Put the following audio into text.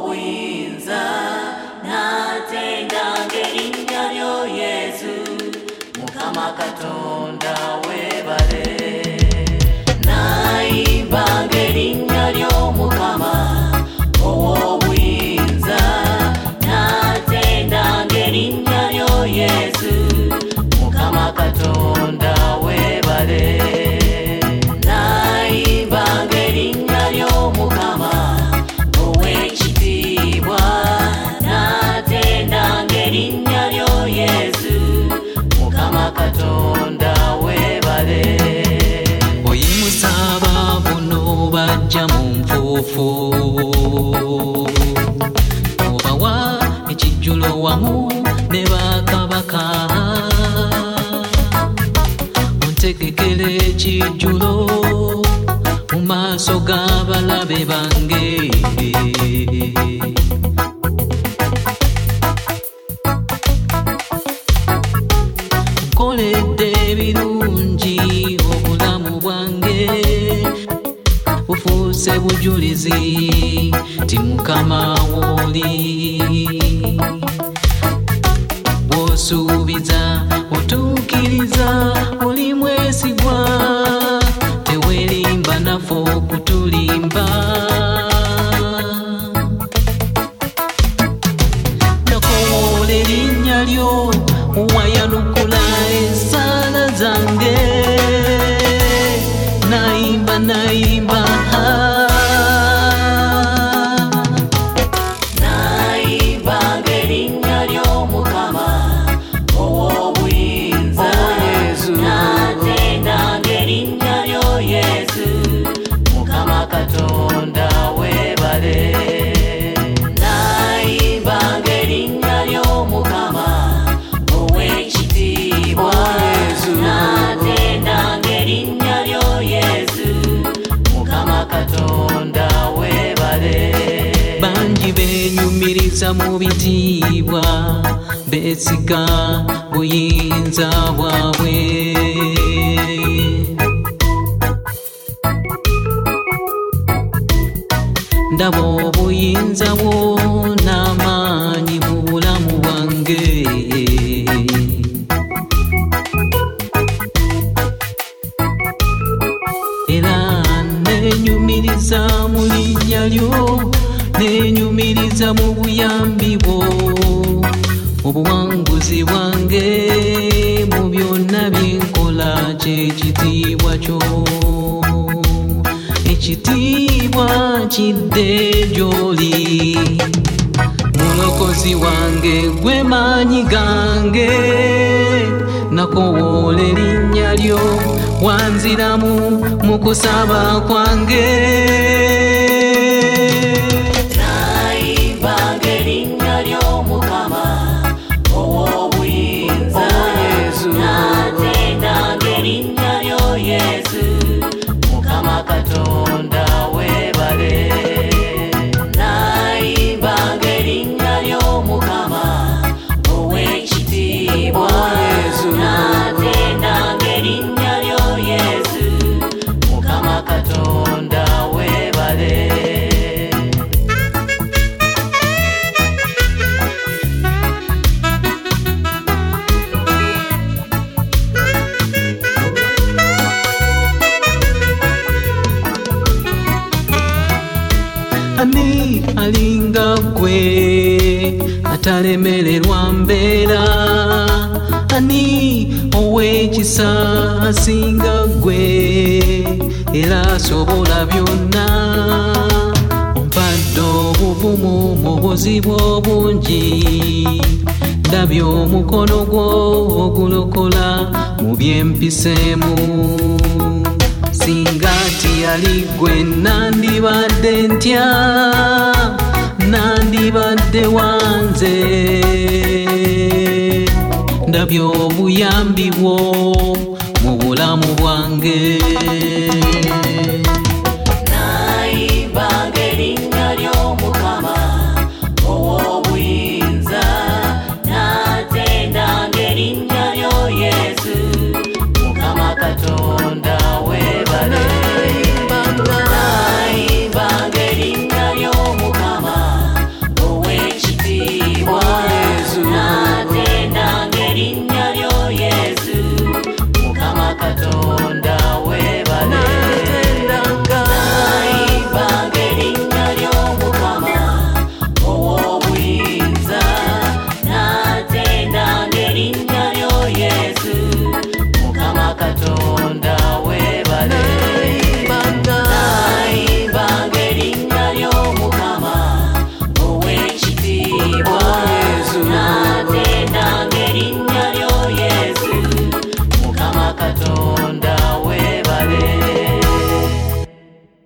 obuyinza natenda ng'erinnya lyo Yesu Mukama Katonda webale nayimba ng'erinnya lyo Mukama obuyinza natenda ng'erinnya lyo Yesu Mukama Katonda webale nayimba ng'erinnya lyo Mukama ow'ekitiibwa natenda ng'erinnya lyo Yesu Mukama Katonda webale oyimusa abavuno bajja mu nfuufu obawa ekijjulo wamu ne bakabaka ontegekera ekijjulo mu maaso g'abalabe bange nkoledde ebirungi obulamu bwange bufuuse bujulizi ti Mukama wooli bw'osuubiza otuukiriza oli mwesigwa teweerimba naffe okutulimba nakowoola erinnya lyo wayanukula ensaala zange nayimba nayimba nayimba ng'erinnya lyo Mukama obuyinza natenda ng'erinnya lyo Yesu Mukama Katonda webale nayimba ng'erinnya lyo Mukama ow'ekitiibwa natenda ng'erinnya lyo Yesu Mukama Katonda webale bangi beenyumiriza mu bitiibwa beesiga buyinza bwabwe ndaba obuyinza bwo n'amaanyi mu bulamu bwange era neenyumiriza mu linnya lyo neenyumiriza mu buyambi bwo obuwanguzi bwange mu byonna byenkola kyekitiibwa kyo ekitiibwa kidde gy'oli mulokozi wange gwe maanyi gange nakowoola erinnya lyo wanziramu mu kusaba kwange nayimba ng'erinnya lyo Mukama obuyinza natenda ng'erinnya lyo Yesu Mukama Katonda webale nayimba ng'erinnya lyo Mukama ow'ekitiibwa natenda ng'erinnya lyo Yesu Mukama Katonda webale ani alinga gwe atalemererwa mbeera ani ow'ekisa asinga gwe era asobola byonna ompadde obuvumu mu buzibu obungi ndabye omukono gwo ogulokola mu byempiseemu singa tiyali gwe nandibadde ntya nandibadde wanze ndabye obuyambi bwo mu bulamu bwange